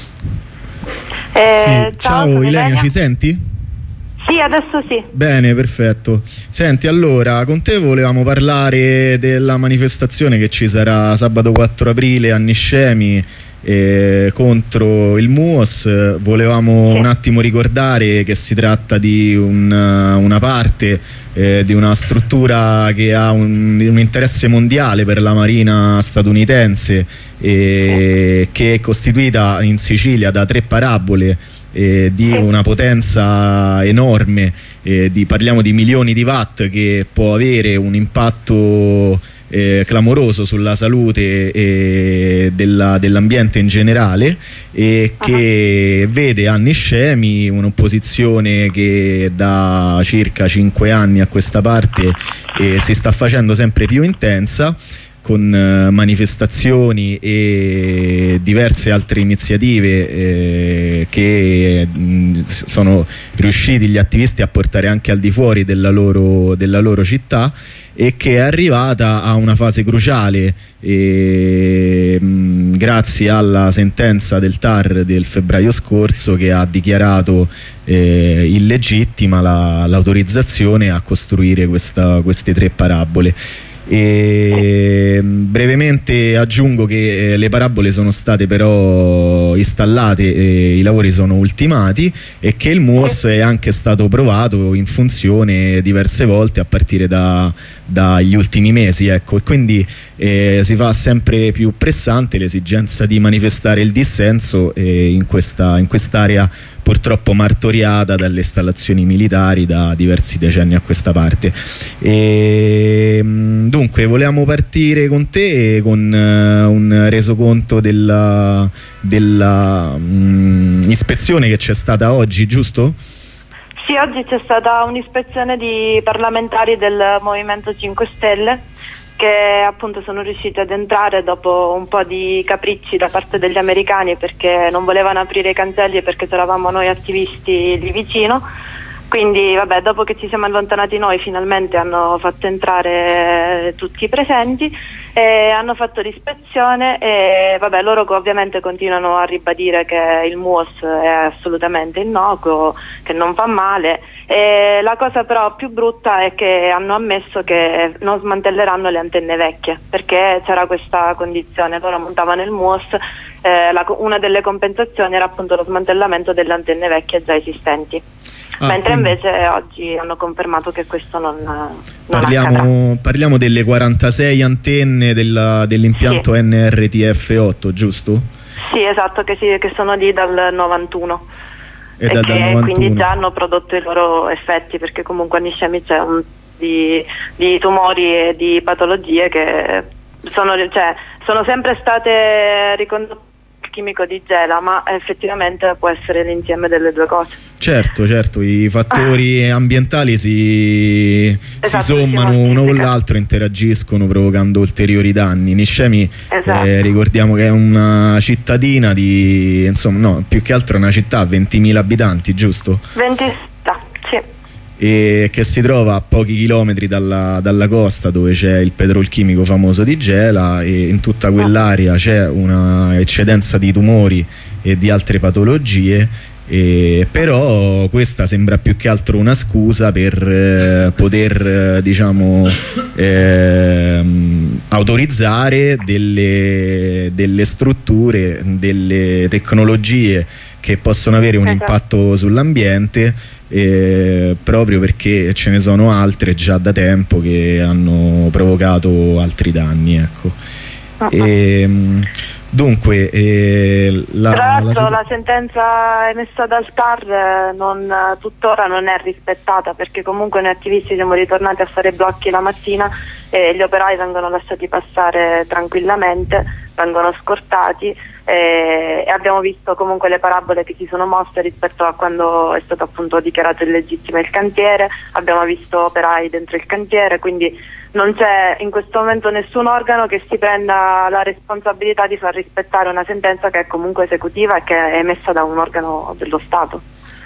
Eh, sì. Ciao, ciao Ilenia, ci senti? Sì, adesso sì. Bene, perfetto. Senti, allora, con te volevamo parlare della manifestazione che ci sarà sabato quattro aprile a Niscemi eh, contro il M U O S. Volevamo sì. un attimo ricordare che si tratta di un, una parte eh, di una struttura che ha un, un interesse mondiale per la marina statunitense, eh, che è costituita in Sicilia da tre parabole Eh, di una potenza enorme, eh, di, parliamo di milioni di watt, che può avere un impatto eh, clamoroso sulla salute eh, della, dell'ambiente in generale, e che uh-huh. vede a Niscemi un'opposizione che da circa cinque anni a questa parte eh, si sta facendo sempre più intensa, con uh, manifestazioni e diverse altre iniziative eh, che mh, sono riusciti gli attivisti a portare anche al di fuori della loro, della loro città, e che è arrivata a una fase cruciale eh, mh, grazie alla sentenza del T A R del febbraio scorso, che ha dichiarato eh, illegittima la, l'autorizzazione a costruire questa, queste tre parabole. E brevemente aggiungo che eh, le parabole sono state però installate, eh, i lavori sono ultimati, e che il M U O S è anche stato provato in funzione diverse volte a partire da, dagli ultimi mesi, ecco, e quindi eh, si fa sempre più pressante l'esigenza di manifestare il dissenso eh, in questa, in quest'area purtroppo martoriata dalle installazioni militari da diversi decenni a questa parte. E, dunque volevamo partire con te con uh, un resoconto della, della um, ispezione che c'è stata oggi, giusto? Sì, oggi c'è stata un'ispezione di parlamentari del Movimento cinque Stelle, che appunto sono riusciti ad entrare dopo un po' di capricci da parte degli americani, perché non volevano aprire i cancelli, perché c'eravamo noi attivisti lì vicino. Quindi vabbè, dopo che ci siamo allontanati noi, finalmente hanno fatto entrare tutti i presenti e hanno fatto l'ispezione, e vabbè, loro ovviamente continuano a ribadire che il M U O S è assolutamente innocuo, che non fa male. E la cosa però più brutta è che hanno ammesso che non smantelleranno le antenne vecchie, perché c'era questa condizione: loro montavano il M U O S, eh, la, una delle compensazioni era appunto lo smantellamento delle antenne vecchie già esistenti. Ah, mentre quindi invece oggi hanno confermato che questo non, non parliamo, parliamo delle quarantasei antenne della, dell'impianto sì. N R T F otto, giusto? Sì, esatto, che, sì, che sono lì dal novantuno e, e da, che dal novantuno. Quindi già hanno prodotto i loro effetti, perché comunque a Niscemi c'è un di, di tumori e di patologie che sono, cioè, sono sempre state ricondotte chimico di Gela, ma effettivamente può essere l'insieme delle due cose. Certo, certo, i fattori ah. ambientali si, esatto, si sommano si uno con l'altro, interagiscono provocando ulteriori danni. Niscemi, esatto. eh, ricordiamo che è una cittadina di, insomma, no, più che altro è una città a ventimila abitanti, giusto? venti, sì. E che si trova a pochi chilometri dalla, dalla costa, dove c'è il petrolchimico famoso di Gela, e in tutta quell'area c'è una eccedenza di tumori e di altre patologie, e però questa sembra più che altro una scusa per eh, poter eh, diciamo eh, autorizzare delle, delle strutture, delle tecnologie che possono avere un impatto sull'ambiente, eh, proprio perché ce ne sono altre già da tempo che hanno provocato altri danni, ecco. Uh-huh. E, dunque eh, la, tra l'altro la, la sentenza emessa dal T A R non, tuttora non è rispettata, perché comunque noi attivisti siamo ritornati a fare blocchi la mattina e gli operai vengono lasciati passare tranquillamente, vengono scortati, e, e abbiamo visto comunque le parabole che si sono mosse rispetto a quando è stato appunto dichiarato illegittimo il cantiere. Abbiamo visto operai dentro il cantiere, quindi non c'è in questo momento nessun organo che si prenda la responsabilità di far rispettare una sentenza che è comunque esecutiva e che è emessa da un organo dello Stato.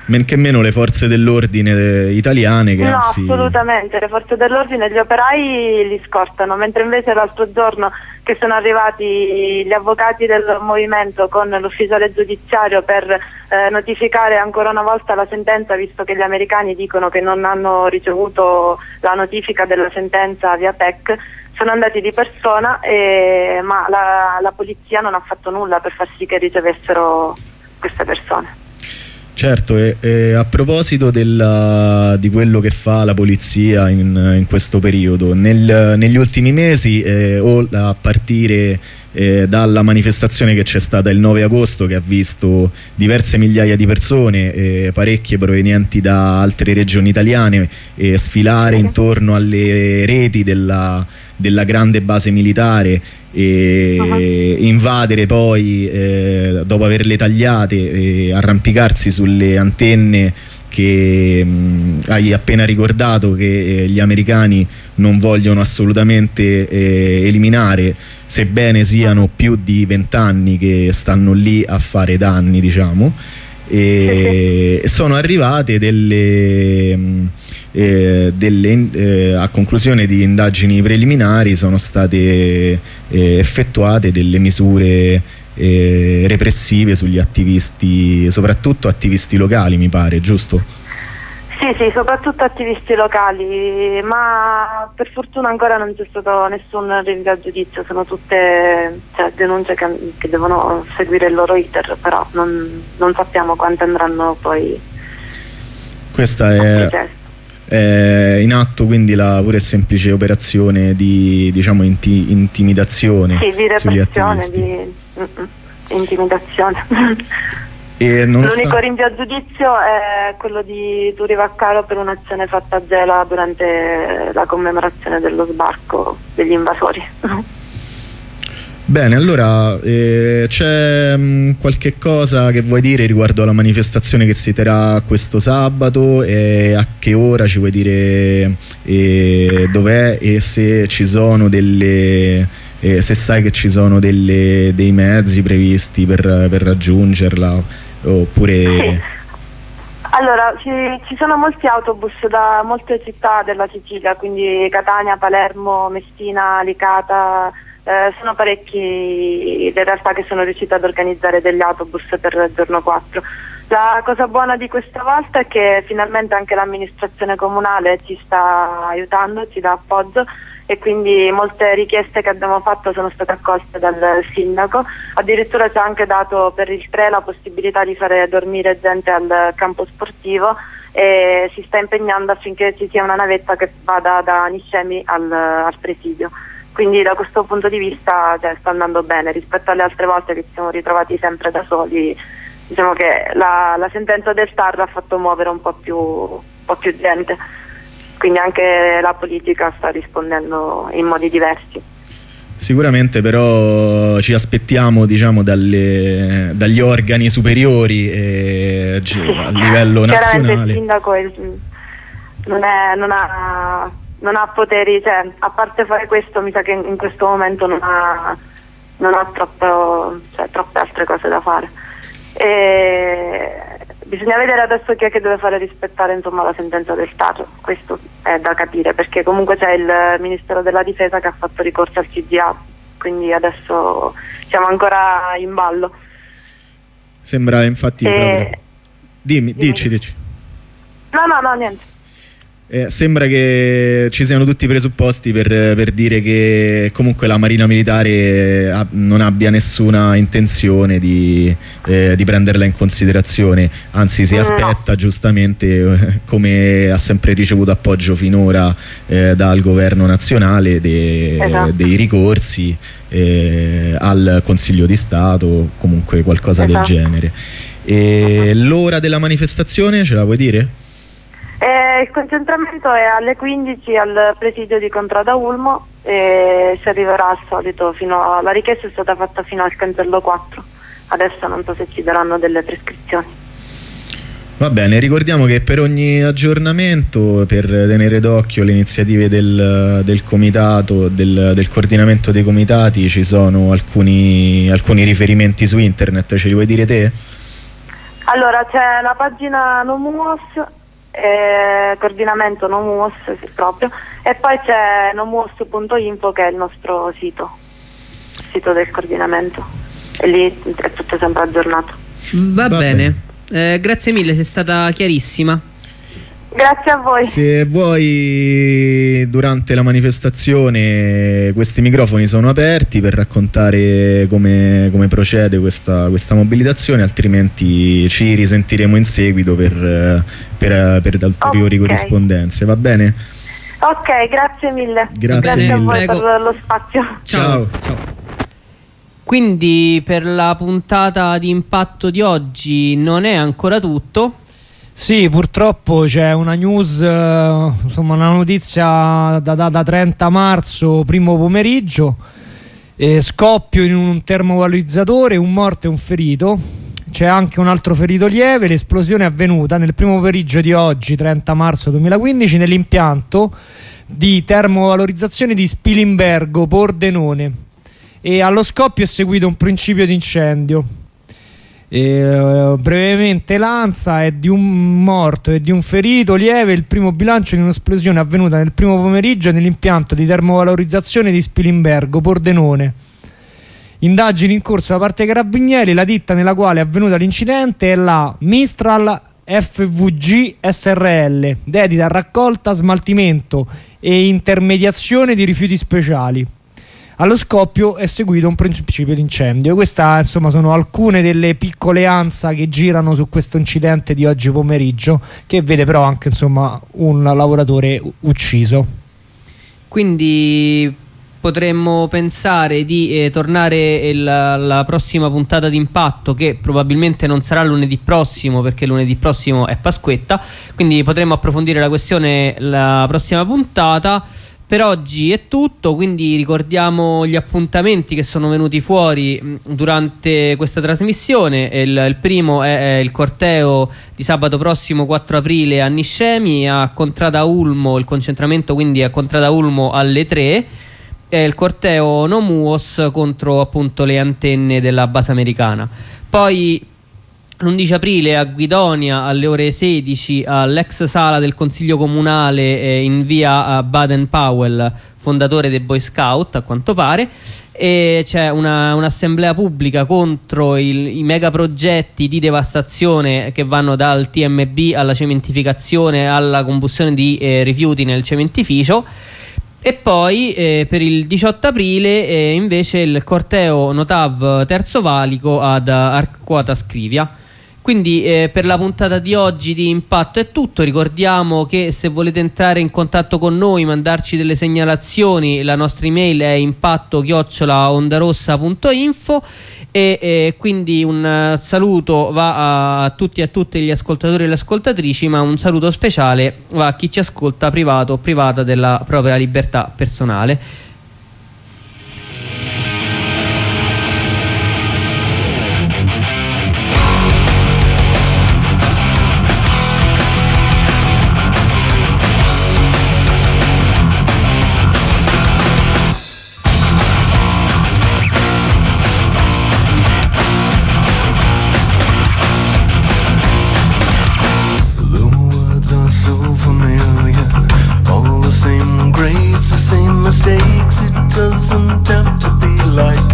men che meno le forze dell'ordine italiane che no, anzi... assolutamente, le forze dell'ordine gli operai li scortano, mentre invece l'altro giorno che sono arrivati gli avvocati del movimento con l'ufficiale giudiziario per eh, notificare ancora una volta la sentenza, visto che gli americani dicono che non hanno ricevuto la notifica della sentenza via P E C, sono andati di persona, e, ma la, la polizia non ha fatto nulla per far sì che ricevessero queste persone. Certo, e, e a proposito della, di quello che fa la polizia in, in questo periodo, nel, negli ultimi mesi, eh, o a partire eh, dalla manifestazione che c'è stata il nove agosto, che ha visto diverse migliaia di persone, eh, parecchie provenienti da altre regioni italiane, eh, sfilare intorno alle reti della, della grande base militare, e uh-huh. invadere poi, eh, dopo averle tagliate, eh, arrampicarsi sulle antenne che mh, hai appena ricordato, che eh, gli americani non vogliono assolutamente eh, eliminare, sebbene siano più di vent'anni che stanno lì a fare danni, diciamo, e sono arrivate delle... Mh, Eh, delle, eh, a conclusione di indagini preliminari sono state eh, effettuate delle misure eh, repressive sugli attivisti, soprattutto attivisti locali, mi pare, giusto? Sì, sì, soprattutto attivisti locali, ma per fortuna ancora non c'è stato nessun rinvio a giudizio, sono tutte, cioè, denunce che, che devono seguire il loro iter, però non, non sappiamo quante andranno poi. Questa è... È in atto quindi la pure semplice operazione di, diciamo, inti, intimidazione sì, di sugli attivisti. Di mm, intimidazione. E non L'unico sta... rinvio a giudizio è quello di Turi Vaccaro per un'azione fatta a Gela durante la commemorazione dello sbarco degli invasori. Bene, allora eh, c'è mh, qualche cosa che vuoi dire riguardo alla manifestazione che si terrà questo sabato, e a che ora ci vuoi dire eh, dov'è, e se ci sono delle eh, se sai che ci sono delle, dei mezzi previsti per, per raggiungerla, oppure... Sì. Allora, ci, ci sono molti autobus da molte città della Sicilia, quindi Catania, Palermo, Messina, Licata. Eh, sono parecchi le realtà che sono riuscite ad organizzare degli autobus per il giorno quattro. La cosa buona di questa volta è che finalmente anche l'amministrazione comunale ci sta aiutando, ci dà appoggio, e quindi molte richieste che abbiamo fatto sono state accolte dal sindaco. Addirittura ci ha anche dato per il tre la possibilità di fare dormire gente al campo sportivo, e si sta impegnando affinché ci sia una navetta che vada da Niscemi al, al presidio. Quindi da questo punto di vista, cioè, sta andando bene rispetto alle altre volte che ci siamo ritrovati sempre da soli. Diciamo che la, la sentenza del T A R ha fatto muovere un po' più, un po' più gente, quindi anche la politica sta rispondendo in modi diversi. Sicuramente, però ci aspettiamo, diciamo, dalle, dagli organi superiori eh, sì. a livello nazionale. Chiaramente il sindaco è, non, è, non ha... non ha poteri, cioè, a parte fare questo, mi sa che in questo momento non ha, non ha troppo, cioè, troppe altre cose da fare. E bisogna vedere adesso chi è che deve fare rispettare, insomma, la sentenza del T A R. Questo è da capire, perché comunque c'è il Ministero della Difesa che ha fatto ricorso al C G A, quindi adesso siamo ancora in ballo. Sembra infatti e... proprio... Dimmi, Dimmi, dici, dici. No, no, no, niente. Eh, sembra che ci siano tutti i presupposti per, per dire che comunque la Marina Militare ha, non abbia nessuna intenzione di, eh, di prenderla in considerazione, anzi si aspetta, giustamente, eh, come ha sempre ricevuto appoggio finora eh, dal governo nazionale, de, esatto. dei ricorsi eh, al Consiglio di Stato, comunque qualcosa esatto. del genere. E l'ora della manifestazione ce la vuoi dire? Eh, il concentramento è alle quindici al presidio di Contrada Ulmo, e si arriverà al solito fino a... la richiesta è stata fatta fino al cancello quattro, adesso non so se ci daranno delle prescrizioni. Va bene, ricordiamo che per ogni aggiornamento, per tenere d'occhio le iniziative del, del comitato, del, del coordinamento dei comitati, ci sono alcuni, alcuni riferimenti su internet, ce li vuoi dire te? Allora c'è la pagina NoMuos, eh, coordinamento NoMuos sì, proprio, e poi c'è nomuos punto info che è il nostro sito, sito del coordinamento, e lì è tutto sempre aggiornato. Va, Va bene, bene. Eh, grazie mille, sei stata chiarissima. Grazie a voi. Se vuoi, durante la manifestazione questi microfoni sono aperti per raccontare come, come procede questa, questa mobilitazione, altrimenti ci risentiremo in seguito per, per, per ulteriori Okay. corrispondenze, va bene? Ok, grazie mille. Grazie a mille. voi Prego. per lo spazio. Ciao. Ciao. Quindi per la puntata di impatto di oggi non è ancora tutto. Sì, purtroppo c'è una news, eh, insomma una notizia da data trenta marzo, primo pomeriggio, eh, scoppio in un termovalorizzatore, un morto e un ferito, c'è anche un altro ferito lieve. L'esplosione è avvenuta nel primo pomeriggio di oggi, trenta marzo duemilaquindici, nell'impianto di termovalorizzazione di Spilimbergo, Pordenone, e allo scoppio è seguito un principio di incendio. E, brevemente l'ANSA è di un morto e di un ferito lieve, il primo bilancio di un'esplosione avvenuta nel primo pomeriggio nell'impianto di termovalorizzazione di Spilimbergo, Pordenone. Indagini in corso da parte dei carabinieri. La ditta nella quale è avvenuto l'incidente è la Mistral F V G S R L, dedita a raccolta, smaltimento e intermediazione di rifiuti speciali. Allo scoppio è seguito un principio di incendio. Queste, insomma, sono alcune delle piccole ANSA che girano su questo incidente di oggi pomeriggio, che vede però anche, insomma, un lavoratore ucciso. Quindi potremmo pensare di eh, tornare alla prossima puntata di impatto, che probabilmente non sarà lunedì prossimo, perché lunedì prossimo è Pasquetta, quindi potremmo approfondire la questione la prossima puntata. Per oggi è tutto, quindi ricordiamo gli appuntamenti che sono venuti fuori mh, durante questa trasmissione. Il, il primo è, è il corteo di sabato prossimo quattro aprile a Niscemi, a Contrada Ulmo, il concentramento quindi a Contrada Ulmo alle tre, è il corteo NoMuos contro appunto le antenne della base americana. Poi l'undici aprile a Guidonia alle ore sedici all'ex sala del Consiglio Comunale eh, in via Baden Powell, fondatore dei Boy Scout a quanto pare, e c'è una, un'assemblea pubblica contro il, i megaprogetti di devastazione che vanno dal T M B alla cementificazione alla combustione di eh, rifiuti nel cementificio. E poi eh, per il diciotto aprile eh, invece il corteo Notav Terzo Valico ad Arquata Scrivia. Quindi eh, per la puntata di oggi di Impatto è tutto. Ricordiamo che se volete entrare in contatto con noi, mandarci delle segnalazioni, la nostra email è impatto chiocciola ondarossa punto info. E eh, quindi un uh, saluto va a tutti e a tutte gli ascoltatori e le ascoltatrici, ma un saluto speciale va a chi ci ascolta privato o privata della propria libertà personale.